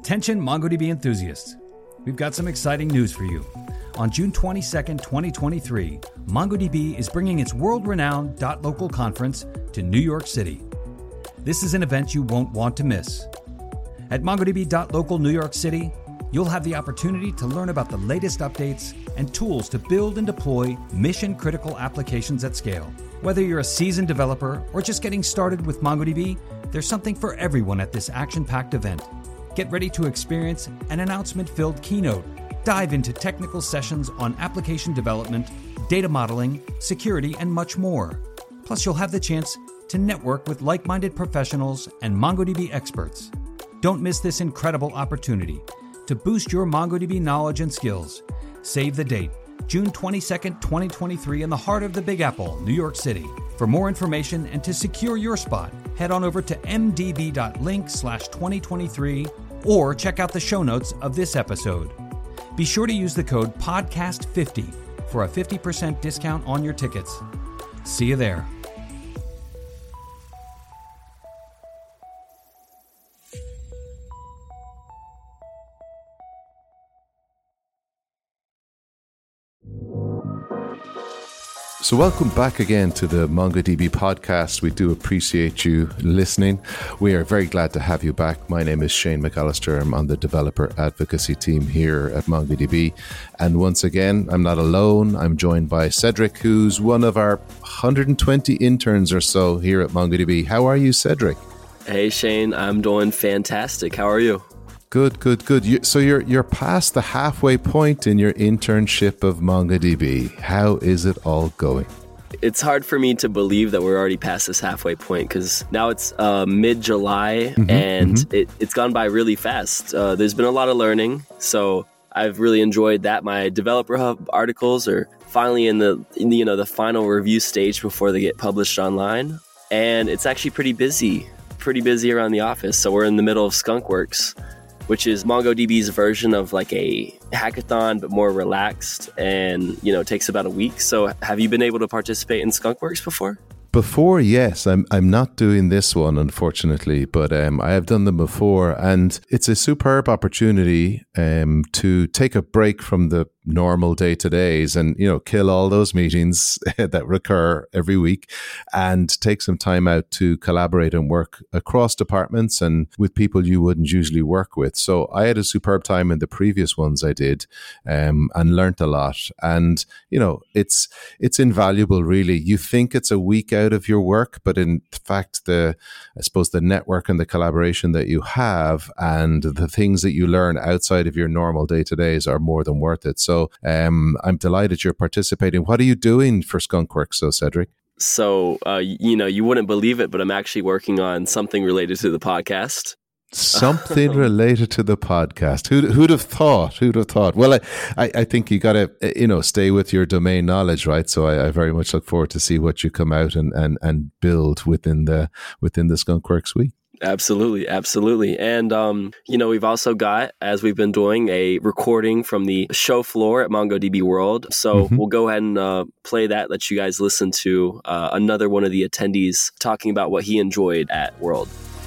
Attention MongoDB enthusiasts. We've got some exciting news for you. On June 22nd, 2023, MongoDB is bringing its world-renowned .local conference to New York City. This is an event you won't want to miss. At MongoDB.local New York City, you'll have the opportunity to learn about the latest updates and tools to build and deploy mission-critical applications at scale. Whether you're a seasoned developer or just getting started with MongoDB, there's something for everyone at this action-packed event. Get ready to experience an announcement-filled keynote, dive into technical sessions on application development, data modeling, security, and much more. Plus, you'll have the chance to network with like-minded professionals and MongoDB experts. Don't miss this incredible opportunity to boost your MongoDB knowledge and skills. Save the date, June 22nd, 2023, in the heart of the Big Apple, New York City. For more information and to secure your spot, head on over to mdb.link/2023 or check out the show notes of this episode. Be sure to use the code PODCAST50 for a 50% discount on your tickets. See you there. So welcome back again to the MongoDB podcast. We do appreciate you listening. We are very glad to have you back. My name is Shane McAllister. I'm on the developer advocacy team here at MongoDB. And once again, I'm not alone. I'm joined by Cedric, who's one of our 120 interns or so here at MongoDB. How are you, Cedric? Hey, Shane. I'm doing fantastic. How are you? Good. So you're past the halfway point in your internship of MongoDB. How is it all going? It's hard for me to believe that we're already past this halfway point because now it's mid-July and it's gone by really fast. There's been a lot of learning, so I've really enjoyed that. My Developer Hub articles are finally in the final review stage before they get published online, and it's actually pretty busy around the office. So we're in the middle of Skunkworks, which is MongoDB's version of like a hackathon, but more relaxed, and it takes about a week. So have you been able to participate in Skunkworks before? Before, yes. I'm not doing this one, unfortunately, but I have done them before, and it's a superb opportunity to take a break from the normal day-to-days and, kill all those meetings that recur every week and take some time out to collaborate and work across departments and with people you wouldn't usually work with. So I had a superb time in the previous ones I did and learnt a lot. And, it's invaluable, really. You think it's a week out of your work, but in fact, I suppose the network and the collaboration that you have and the things that you learn outside of your normal day-to-days are more than worth it. So I'm delighted you're participating. What are you doing for Skunkworks, Cedric? So, you wouldn't believe it, but I'm actually working on something related to the podcast. Something related to the podcast. Who'd have thought? Well, I think you got to, stay with your domain knowledge, right? So I very much look forward to see what you come out and build within the Skunkworks week. Absolutely. And, we've also got, as we've been doing, a recording from the show floor at MongoDB World. So we'll go ahead and play that, let you guys listen to another one of the attendees talking about what he enjoyed at World.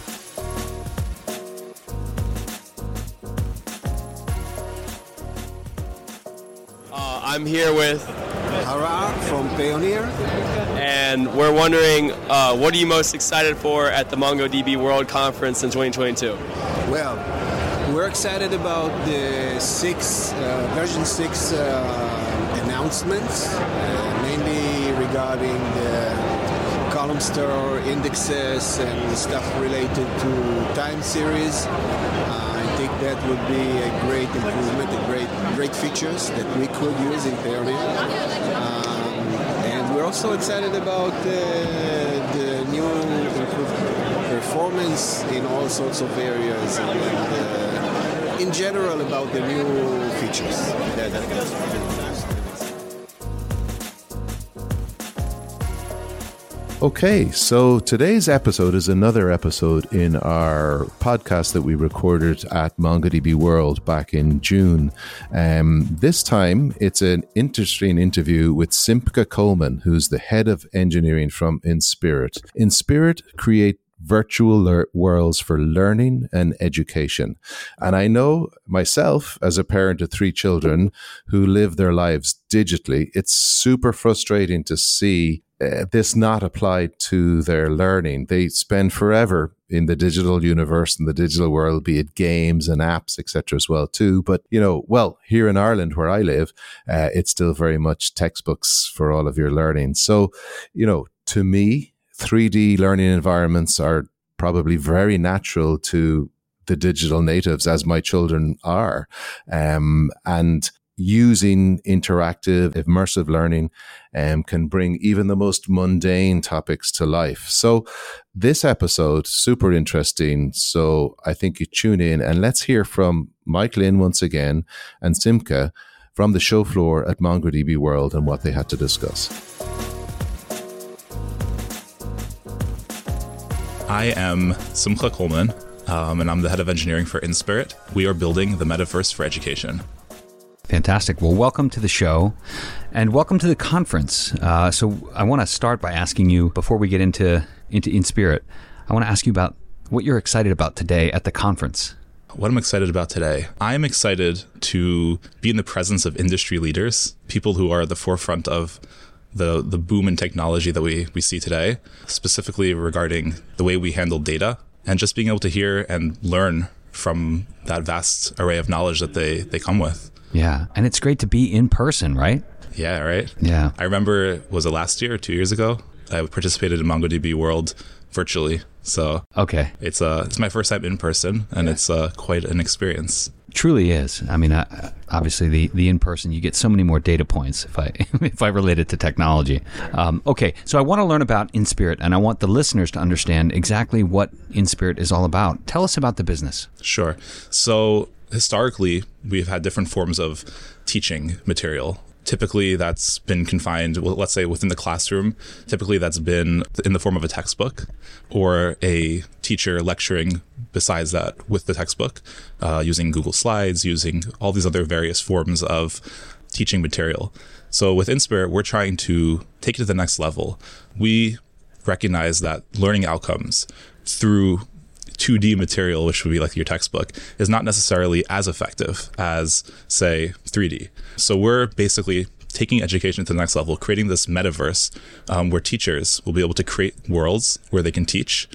I'm here with Hara from Payoneer. And we're wondering, what are you most excited for at the MongoDB World Conference in 2022? Well, we're excited about the version 6 announcements, mainly regarding the column store indexes and the stuff related to time series. I think that would be a great improvement, great features that we could use in Payoneer. And we're also excited about the new improved performance in all sorts of areas and in general about the new features that have been introduced. Okay, so today's episode is another episode in our podcast that we recorded at MongoDB World back in June. This time, it's an interesting interview with Simca Coleman, who's the head of engineering from Inspirit. Inspirit create virtual worlds for learning and education. And I know myself, as a parent of 3 children who live their lives digitally, it's super frustrating to see this not applied to their learning. They spend forever in the digital universe and the digital world, be it games and apps, etc. as well too. But, here in Ireland where I live, it's still very much textbooks for all of your learning. So, to me, 3D learning environments are probably very natural to the digital natives, as my children are. And using interactive, immersive learning can bring even the most mundane topics to life. So this episode, super interesting. So I think you tune in and let's hear from Mike Lynn once again and Simca from the show floor at MongoDB World and what they had to discuss. I am Simcha Coleman, and I'm the head of engineering for InSpirit. We are building the metaverse for education. Fantastic. Well, welcome to the show and welcome to the conference. So I want to start by asking you, before we get into InSpirit, I want to ask you about what you're excited about today at the conference. What I'm excited about today, I'm excited to be in the presence of industry leaders, people who are at the forefront of the boom in technology that we see today, specifically regarding the way we handle data, and just being able to hear and learn from that vast array of knowledge that they come with. Yeah, and it's great to be in person, right? Yeah, right? Yeah. I remember, was it last year or 2 years ago? I participated in MongoDB World virtually. So okay, it's my first time in person, and it's quite an experience. Truly is. I mean, obviously the in-person, you get so many more data points if I relate it to technology. Okay, so I want to learn about InSpirit, and I want the listeners to understand exactly what InSpirit is all about. Tell us about the business. Sure. So historically, we've had different forms of teaching material. Typically, that's been confined, let's say within the classroom. Typically, that's been in the form of a textbook or a teacher lecturing besides that with the textbook, using Google Slides, using all these other various forms of teaching material. So with InSpirit, we're trying to take it to the next level. We recognize that learning outcomes through 2D material, which would be like your textbook, is not necessarily as effective as, say, 3D. So we're basically taking education to the next level, creating this metaverse where teachers will be able to create worlds where they can teach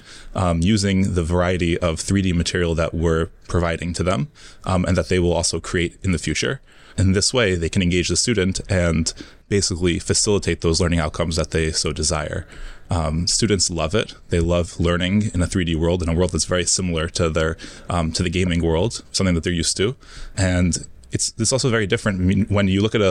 using the variety of 3D material that we're providing to them and that they will also create in the future. In this way, they can engage the student and basically facilitate those learning outcomes that they so desire. Students love it. They love learning in a 3D world, in a world that's very similar to their to the gaming world, something that they're used to. And it's also very different. I mean, when you look at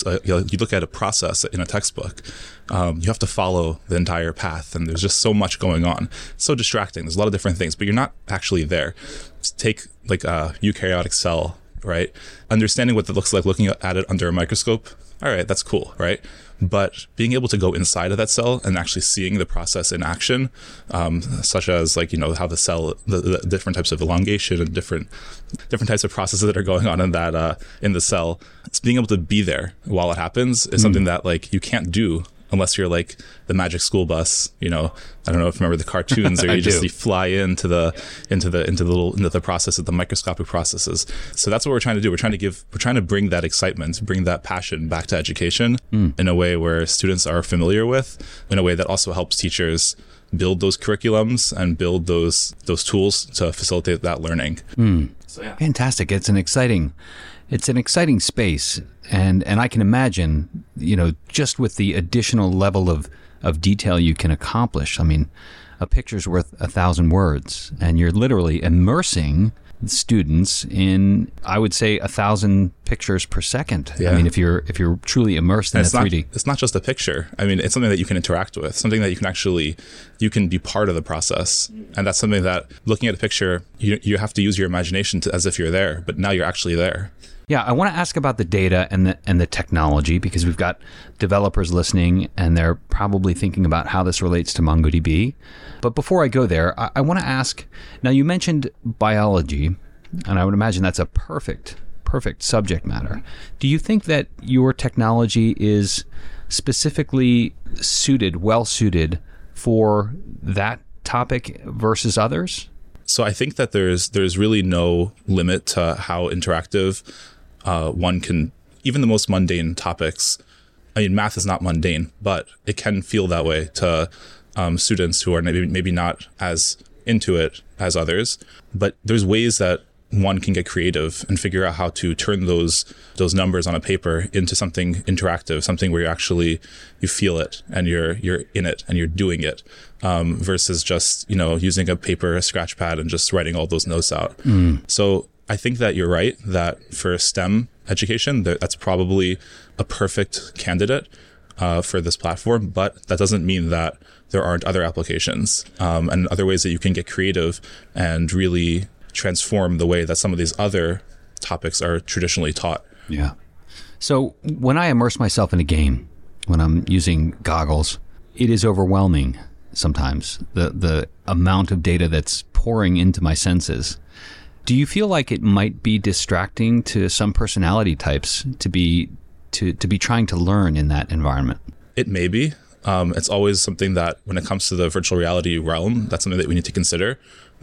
a process in a textbook, you have to follow the entire path, and there's just so much going on. It's so distracting. There's a lot of different things, but you're not actually there. Just take like a eukaryotic cell, right? Understanding what that looks like, looking at it under a microscope. All right, that's cool, right? But being able to go inside of that cell and actually seeing the process in action, such as how the cell, the different types of elongation and different types of processes that are going on in that in the cell, it's being able to be there while it happens is something that you can't do unless you're like the Magic School Bus. I don't know if you remember the cartoons, or you fly into the process of the microscopic processes. So that's what we're trying to do. We're trying to bring that excitement, bring that passion back to education in a way where students are familiar with, in a way that also helps teachers build those curriculums and build those tools to facilitate that learning. So, yeah. Fantastic. It's an exciting space, and I can imagine, just with the additional level of detail you can accomplish. I mean, a picture's worth 1,000 words, and you're literally immersing students in, I would say, 1,000 pictures per second. Yeah. I mean, if you're truly immersed in 3D. It's not just a picture. I mean, it's something that you can interact with, something that you can be part of the process. And that's something that, looking at a picture, you have to use your imagination as if you're there, but now you're actually there. Yeah, I want to ask about the data and the technology, because we've got developers listening and they're probably thinking about how this relates to MongoDB. But before I go there, I want to ask, now you mentioned biology, and I would imagine that's a perfect subject matter. Do you think that your technology is specifically well suited for that topic versus others? So I think that there's really no limit to how interactive one can, even the most mundane topics. I mean, math is not mundane, but it can feel that way to students who are maybe not as into it as others. But there's ways that one can get creative and figure out how to turn those numbers on a paper into something interactive, something where you feel it and you're in it and you're doing it, versus just, using a paper, a scratch pad, and just writing all those notes out. So I think that you're right that for STEM education, that's probably a perfect candidate for this platform, but that doesn't mean that there aren't other applications and other ways that you can get creative and really transform the way that some of these other topics are traditionally taught. Yeah. So when I immerse myself in a game, when I'm using goggles, it is overwhelming sometimes, the amount of data that's pouring into my senses. Do you feel like it might be distracting to some personality types to be trying to learn in that environment? It may be. It's always something that when it comes to the virtual reality realm, that's something that we need to consider.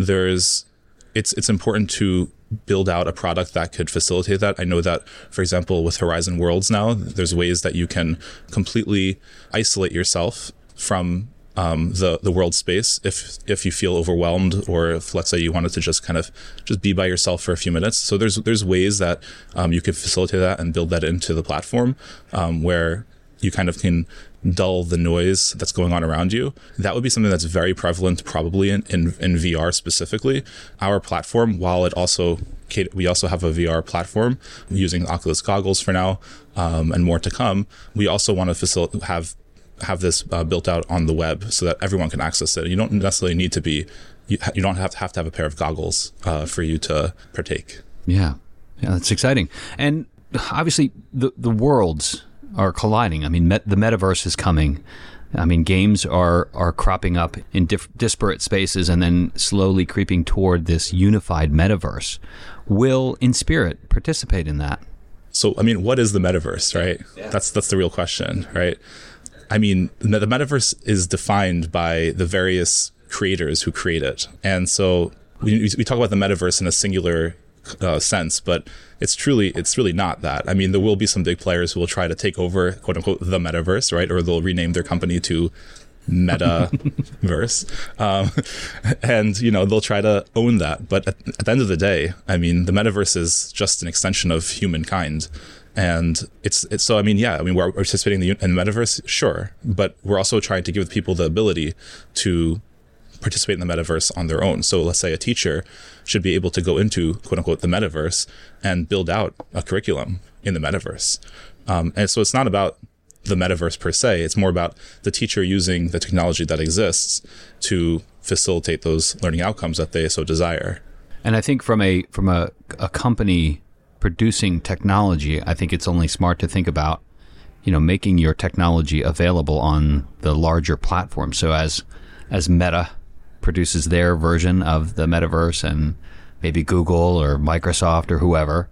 It's important to build out a product that could facilitate that. I know that, for example, with Horizon Worlds now, there's ways that you can completely isolate yourself from the world space if you feel overwhelmed, or if, let's say, you wanted to just be by yourself for a few minutes. So there's ways that you could facilitate that and build that into the platform, where you kind of can dull the noise that's going on around you. That would be something that's very prevalent probably in VR specifically. Our platform, while we also have a VR platform using Oculus goggles for now, and more to come, we also want to have this built out on the web so that everyone can access it. You don't necessarily need to be, you don't have to have a pair of goggles for you to partake. Yeah, that's exciting. And obviously the worlds are colliding. I mean, the metaverse is coming. I mean, games are cropping up in disparate spaces and then slowly creeping toward this unified metaverse. Will Inspirit participate in that? So, I mean, what is the metaverse, right? Yeah. That's the real question, right? I mean, the metaverse is defined by the various creators who create it. And so we talk about the metaverse in a singular sense, but it's really not that. I mean, there will be some big players who will try to take over, quote unquote, the metaverse, right? Or they'll rename their company to Metaverse. And, they'll try to own that. But at the end of the day, I mean, the metaverse is just an extension of humankind. And it's so, I mean, we're participating in the metaverse, sure. But we're also trying to give people the ability to participate in the metaverse on their own. So let's say a teacher should be able to go into, quote unquote, the metaverse and build out a curriculum in the metaverse. And so it's not about the metaverse per se. It's more about the teacher using the technology that exists to facilitate those learning outcomes that they so desire. And I think from a company producing technology, I think it's only smart to think about, making your technology available on the larger platform. So as Meta produces their version of the metaverse, and maybe Google or Microsoft or whoever.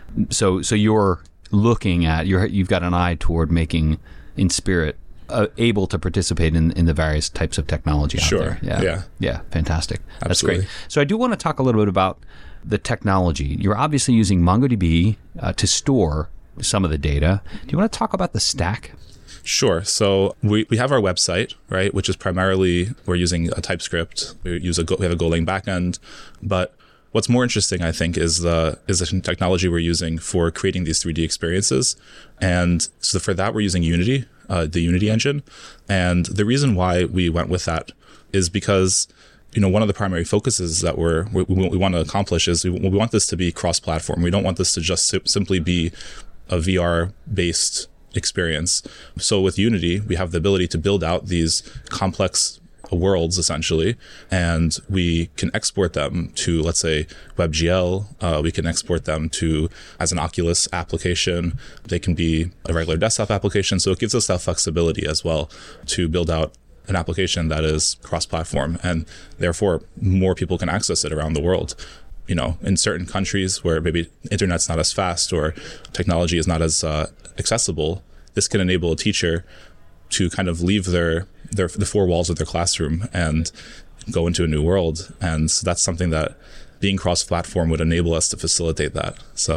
So you're looking at, you've got an eye toward making Inspirit able to participate in the various types of technology out there. Yeah, fantastic. Absolutely. That's great. So I do want to talk a little bit about the technology. You're obviously using MongoDB to store some of the data. Do you want to talk about the stack? Sure. So we have our website, right, which is primarily, we're using a TypeScript. We have a Golang backend. But what's more interesting, I think, is the technology we're using for creating these 3D experiences. And so for that, we're using Unity, the Unity engine. And the reason why we went with that is because, one of the primary focuses that we want to accomplish is we want this to be cross-platform. We don't want this to just simply be a VR-based experience. So with Unity, we have the ability to build out these complex worlds, essentially, and we can export them to, let's say, WebGL. We can export them as an Oculus application. They can be a regular desktop application. So it gives us that flexibility as well to build out an application that is cross-platform, and therefore more people can access it around the world. In certain countries where maybe internet's not as fast or technology is not as accessible, this can enable a teacher to kind of leave the four walls of their classroom and go into a new world. And so that's something that being cross-platform would enable us to facilitate that.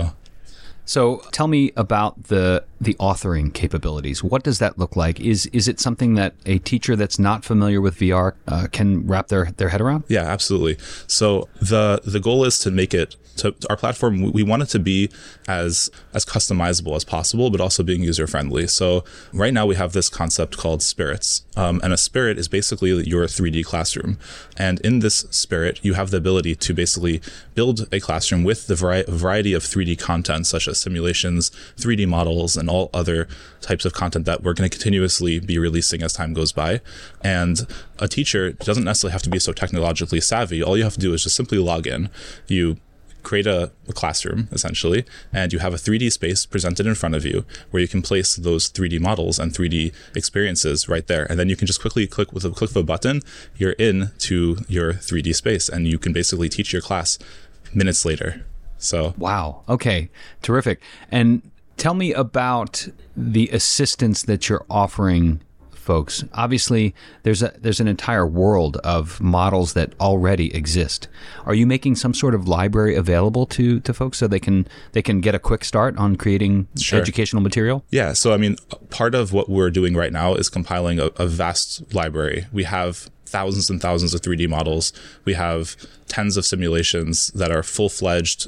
So tell me about the authoring capabilities. What does that look like? Is it something that a teacher that's not familiar with VR can wrap their head around? Yeah, absolutely. So the goal is to make it to our platform. We want it to be as customizable as possible, but also being user friendly. So right now we have this concept called spirits, and a spirit is basically your 3D classroom. And in this spirit, you have the ability to basically build a classroom with the variety of 3D content, such as simulations, 3D models, and all other types of content that we're going to continuously be releasing as time goes by. And a teacher doesn't necessarily have to be so technologically savvy. All you have to do is just simply log in. You create a classroom, essentially, and you have a 3D space presented in front of you where you can place those 3D models and 3D experiences right there. And then you can just quickly click with a click of a button, you're in to your 3D space, and you can basically teach your class minutes later. So wow. Okay. Terrific. And tell me about the assistance that you're offering folks. Obviously, there's an entire world of models that already exist. Are you making some sort of library available to folks so they can get a quick start on creating educational material? Yeah. So, I mean, part of what we're doing right now is compiling a vast library. We have thousands and thousands of 3D models. We have tens of simulations that are full-fledged,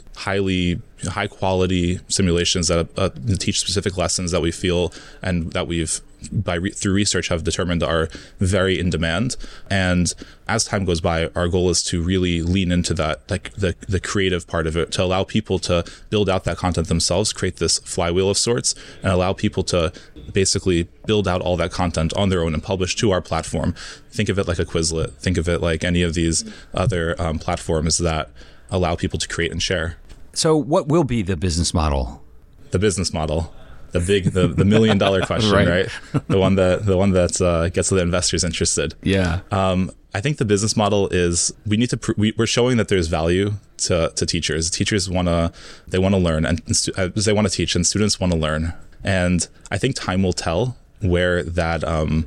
high quality simulations that teach specific lessons that we feel and that we've through research have determined are very in demand. And as time goes by, our goal is to really lean into that, like the creative part of it, to allow people to build out that content themselves, create this flywheel of sorts, and allow people to basically build out all that content on their own and publish to our platform. Think of it like a Quizlet. Think of it like any of these other platforms that allow people to create and share. So what will be the business model? The business model. The $1 million question, right? The one that gets the investors interested. Yeah. I think the business model is we're showing that there's value to teachers. Teachers want to learn, and they want to teach, and students want to learn. And I think time will tell where the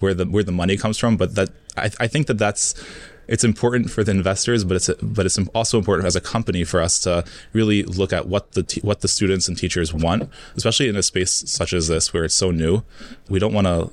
money comes from. But that I think that's. It's important for the investors, but it's also important as a company for us to really look at what the students and teachers want, especially in a space such as this where it's so new. We don't want to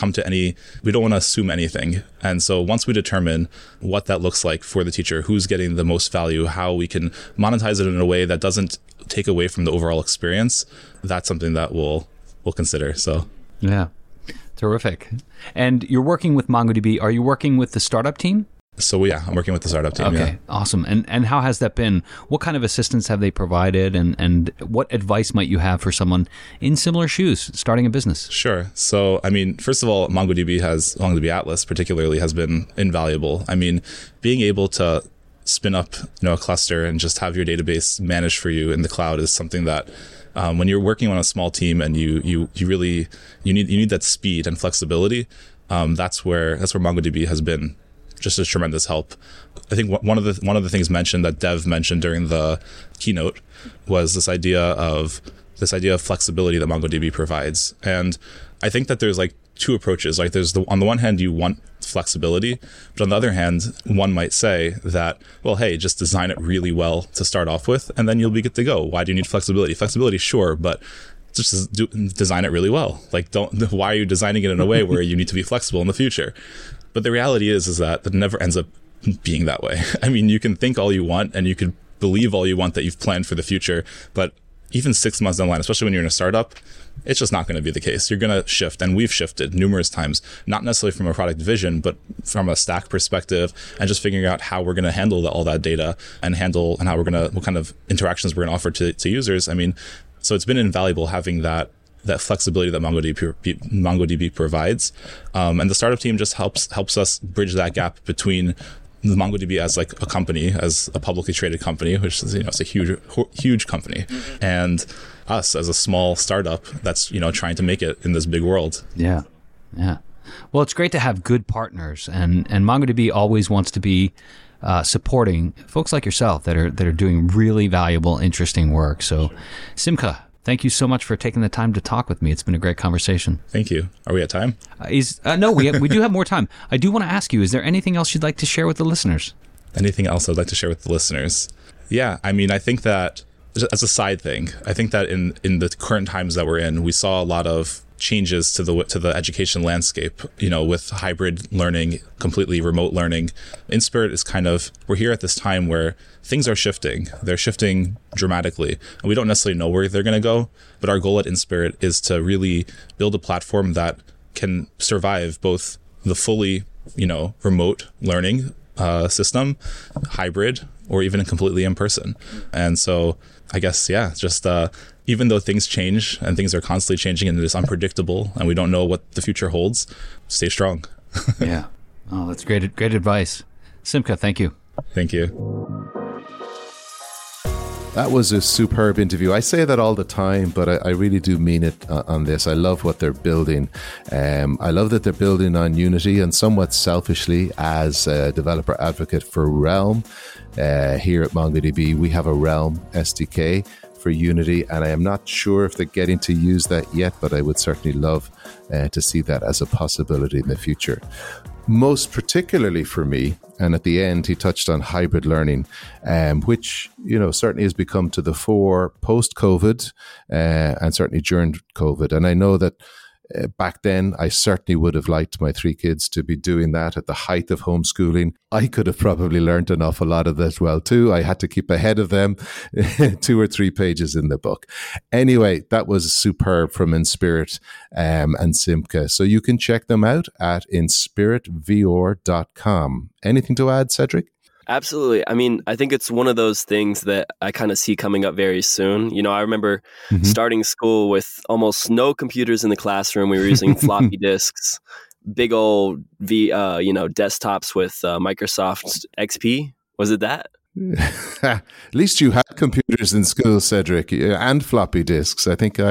assume anything. And so once we determine what that looks like for the teacher, who's getting the most value, how we can monetize it in a way that doesn't take away from the overall experience, that's something that we'll consider. So yeah, terrific. And you're working with MongoDB. Are you working with the startup team? So yeah, I'm working with the startup team. Okay, yeah. Awesome. And how has that been? What kind of assistance have they provided, and what advice might you have for someone in similar shoes starting a business? Sure. So, I mean, first of all, MongoDB Atlas particularly has been invaluable. I mean, being able to spin up, a cluster and just have your database managed for you in the cloud is something that when you're working on a small team and you need that speed and flexibility, that's where MongoDB has been just a tremendous help. I think one of the things mentioned that Dev mentioned during the keynote was this idea of flexibility that MongoDB provides. And I think that there's like two approaches. Like on the one hand, you want flexibility, but on the other hand, one might say that, well, hey, just design it really well to start off with, and then you'll be good to go. Why do you need flexibility? Flexibility, sure, but just design it really well. Like, why are you designing it in a way where you need to be flexible in the future? But the reality is that it never ends up being that way. I mean, you can think all you want and you can believe all you want that you've planned for the future, but even 6 months down the line, especially when you're in a startup, it's just not going to be the case. You're going to shift, and we've shifted numerous times, not necessarily from a product vision, but from a stack perspective, and just figuring out how we're going to handle all that data and what kind of interactions we're going to offer to users. I mean, so it's been invaluable having that flexibility that MongoDB provides, and the startup team just helps us bridge that gap between the MongoDB as like a company, as a publicly traded company, which is it's a huge company, and us as a small startup that's trying to make it in this big world. Yeah. Well, it's great to have good partners, and MongoDB always wants to be supporting folks like yourself that are doing really valuable, interesting work. So, Simcha, Thank you so much for taking the time to talk with me. It's been a great conversation. Thank you. Are we at time? No, we do have more time. I do want to ask you, is there anything else you'd like to share with the listeners? Anything else I'd like to share with the listeners? Yeah, I mean, I think that as a side thing, I think that in the current times that we're in, we saw a lot of changes to the education landscape, with hybrid learning, completely remote learning. Inspirit is we're here at this time where things are shifting. They're shifting dramatically, and we don't necessarily know where they're going to go. But our goal at Inspirit is to really build a platform that can survive both the fully, remote learning system, hybrid, or even completely in person. And so I guess, even though things change and things are constantly changing and it is unpredictable and we don't know what the future holds, stay strong. Yeah. Oh, that's great advice. Simca, thank you. Thank you. That was a superb interview. I say that all the time, but I really do mean it on this. I love what they're building. I love that they're building on Unity, and somewhat selfishly, as a developer advocate for Realm, here at MongoDB, we have a Realm SDK for Unity, and I am not sure if they're getting to use that yet, but I would certainly love to see that as a possibility in the future. Most particularly for me, and at the end he touched on hybrid learning, which certainly has become to the fore post-COVID, and certainly during COVID. And I know that back then I certainly would have liked my 3 kids to be doing that at the height of homeschooling. I could have probably learned an awful lot of that well too. I had to keep ahead of them, 2 or 3 pages in the book. Anyway, that was superb from Inspirit and Simca. So you can check them out at inspiritvr.com. Anything to add, Cedric? Absolutely. I mean, I think it's one of those things that I kind of see coming up very soon. I remember starting school with almost no computers in the classroom. We were using floppy disks, big old desktops with Microsoft XP. Was it that? At least you had computers in school, Cedric, and floppy disks. I think we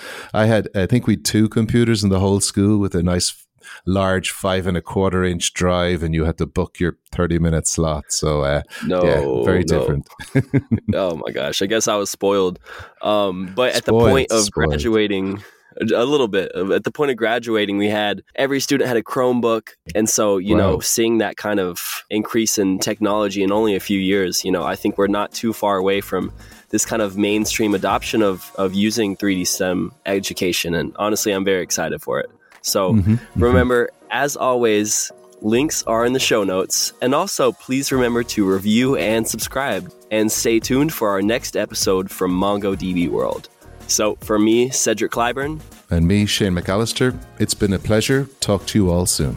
had 2 computers in the whole school with a nice large 5.25-inch drive, and you had to book your 30-minute slot. So very different. Oh my gosh, I guess I was spoiled. But at the point of graduating, a little bit. At the point of graduating, every student had a Chromebook, and so seeing that kind of increase in technology in only a few years, I think we're not too far away from this kind of mainstream adoption of using 3D STEM education, and honestly, I'm very excited for it. So remember, as always, links are in the show notes. And also, please remember to review and subscribe. And stay tuned for our next episode from MongoDB World. So for me, Cedric Clyburn. And me, Shane McAllister, it's been a pleasure. Talk to you all soon.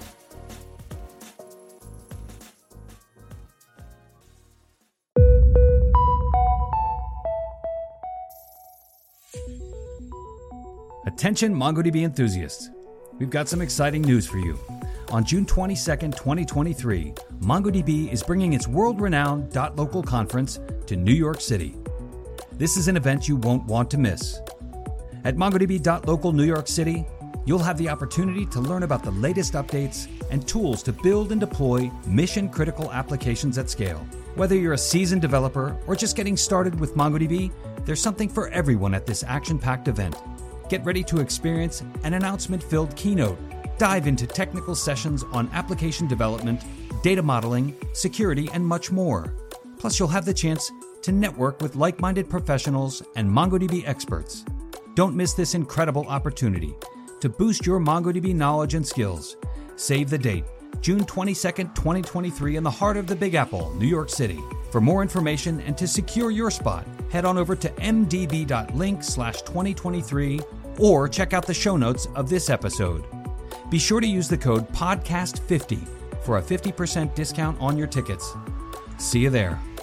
Attention MongoDB enthusiasts. We've got some exciting news for you. On June 22nd, 2023, MongoDB is bringing its world-renowned .local conference to New York City. This is an event you won't want to miss. At MongoDB .local New York City, you'll have the opportunity to learn about the latest updates and tools to build and deploy mission-critical applications at scale. Whether you're a seasoned developer or just getting started with MongoDB, there's something for everyone at this action-packed event. Get ready to experience an announcement-filled keynote, dive into technical sessions on application development, data modeling, security, and much more. Plus, you'll have the chance to network with like-minded professionals and MongoDB experts. Don't miss this incredible opportunity to boost your MongoDB knowledge and skills. Save the date, June 22nd, 2023, in the heart of the Big Apple, New York City. For more information and to secure your spot, head on over to mdb.link/2023 or check out the show notes of this episode. Be sure to use the code PODCAST50 for a 50% discount on your tickets. See you there.